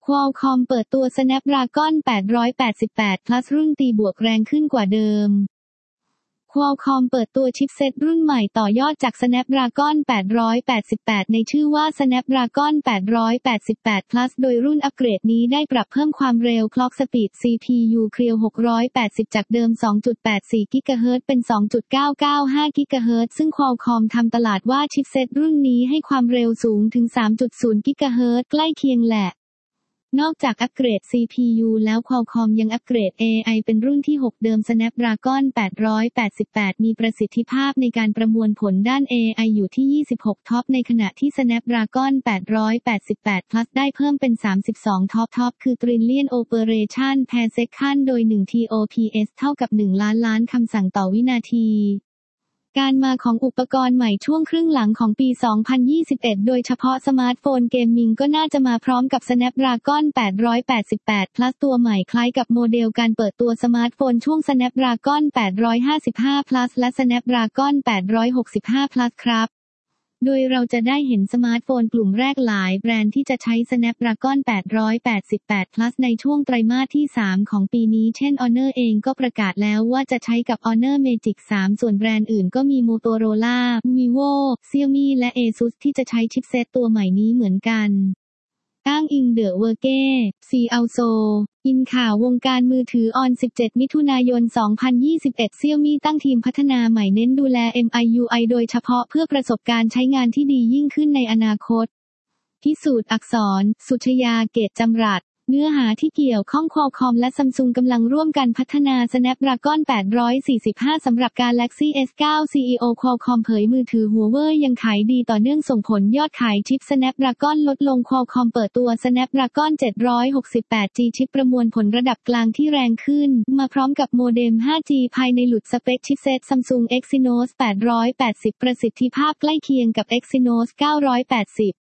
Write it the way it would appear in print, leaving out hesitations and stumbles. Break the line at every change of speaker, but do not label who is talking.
Qualcomm เปิดตัว Snapdragon 888 Plus รุ่นตีบวกแรงขึ้นกว่าเดิม Qualcomm เปิดตัวชิปเซ็ตรุ่นใหม่ต่อยอดจาก Snapdragon 888 ในชื่อว่า Snapdragon 888 Plus โดยรุ่นอัปเกรดนี้ได้ปรับเพิ่มความเร็ว Clock Speed CPU Creo 680 จากเดิม 2.84 GHz เป็น 2.995 GHz ซึ่ง Qualcomm ทำตลาดว่าชิปเซ็ตรุ่นนี้ให้ความเร็วสูงถึง 3.0 GHz ใกล้เคียงแหละนอกจากอัปเกรด CPU แล้ว Qualcomm ยังอัปเกรด AI เป็นรุ่นที่ 6 เดิม Snapdragon 888 มีประสิทธิภาพในการประมวลผลด้าน AI อยู่ที่ 26 ท็อปในขณะที่ Snapdragon 888 Plus ได้เพิ่มเป็น 32 ท็อปคือ Trillion Operation per Second โดย 1 TOPS เท่ากับ 1 ล้านคำสั่งต่อวินาทีการมาของอุปกรณ์ใหม่ช่วงครึ่งหลังของปี 2021 โดยเฉพาะสมาร์ทโฟนเกมมิ่งก็น่าจะมาพร้อมกับ Snapdragon 888 Plus ตัวใหม่คล้ายกับโมเดลการเปิดตัวสมาร์ทโฟนช่วง Snapdragon 855 Plus และ Snapdragon 865 Plus ครับโดยเราจะได้เห็นสมาร์ทโฟนกลุ่มแรกหลายแบรนด์ที่จะใช้ Snapdragon 888 Plus ในช่วงไตรมาสที่ 3 ของปีนี้เช่น Honor เองก็ประกาศแล้วว่าจะใช้กับ Honor Magic 3 ส่วนแบรนด์อื่นก็มี Motorola, Vivo, Xiaomi และ Asus ที่จะใช้ชิปเซ็ตตัวใหม่นี้เหมือนกันอ้างอิงเดอะเวอร์เก้ซีอัลโซอินข่าววงการมือถือออน 17 มิถุนายน 2021 Xiaomi ตั้งทีมพัฒนาใหม่เน้นดูแล MIUI โดยเฉพาะเพื่อประสบการณ์ใช้งานที่ดียิ่งขึ้นในอนาคตพิสูจน์อักษรสุชยาเกตจำรัดเนื้อหาที่เกี่ยวข้อง Qualcomm และ Samsung กำลังร่วมกันพัฒนา Snapdragon 845 สำหรับ Galaxy S9 CEO Qualcomm เผยมือถือ Huawei ยังขายดีต่อเนื่องส่งผลยอดขายชิป Snapdragon ลดลง Qualcomm เปิดตัว Snapdragon 768G ชิปประมวลผลระดับกลางที่แรงขึ้นมาพร้อมกับโมเด็ม 5G ภายในหลุดสเปคชิปเซ็ต Samsung Exynos 880 ประสิทธิภาพใกล้เคียงกับ Exynos 980